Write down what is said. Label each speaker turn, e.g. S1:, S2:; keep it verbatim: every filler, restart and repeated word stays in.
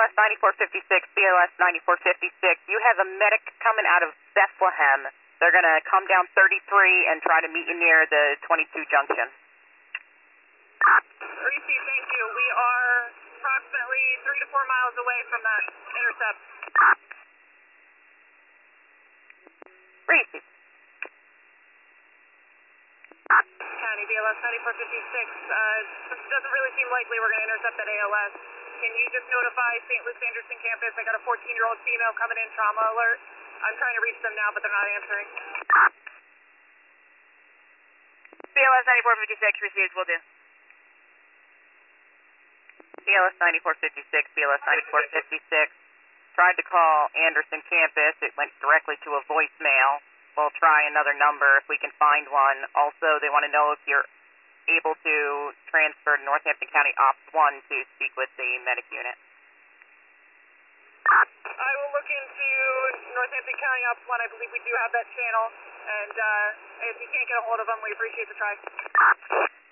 S1: S ninety-four fifty-six, B L S ninety-four fifty-six. You have a medic coming out of Bethlehem. They're going to come down thirty-three and try to meet you near the twenty-two junction.
S2: Reese, thank you. We are approximately three to four miles away from that intercept.
S1: Reese.
S2: County, B L S ninety-four fifty-six. Uh, since it doesn't really seem likely we're going to intercept that A L S, can you just notify Saint Luke's Anderson campus? I got a fourteen-year-old female coming in, trauma alert. I'm trying to reach them now, but they're not answering.
S1: B L S ninety-four fifty-six, received, will do. B L S ninety-four fifty-six, B L S ninety-four fifty-six. Tried to call Anderson campus. It went directly to a voicemail. We'll try another number if we can find one. Also, they want to know if you're able to transfer to Northampton County Ops one to speak with the medic unit.
S2: I will look into Northampton County Ops one. I believe we do have that channel. And uh, if you can't get a hold of them, we appreciate the try.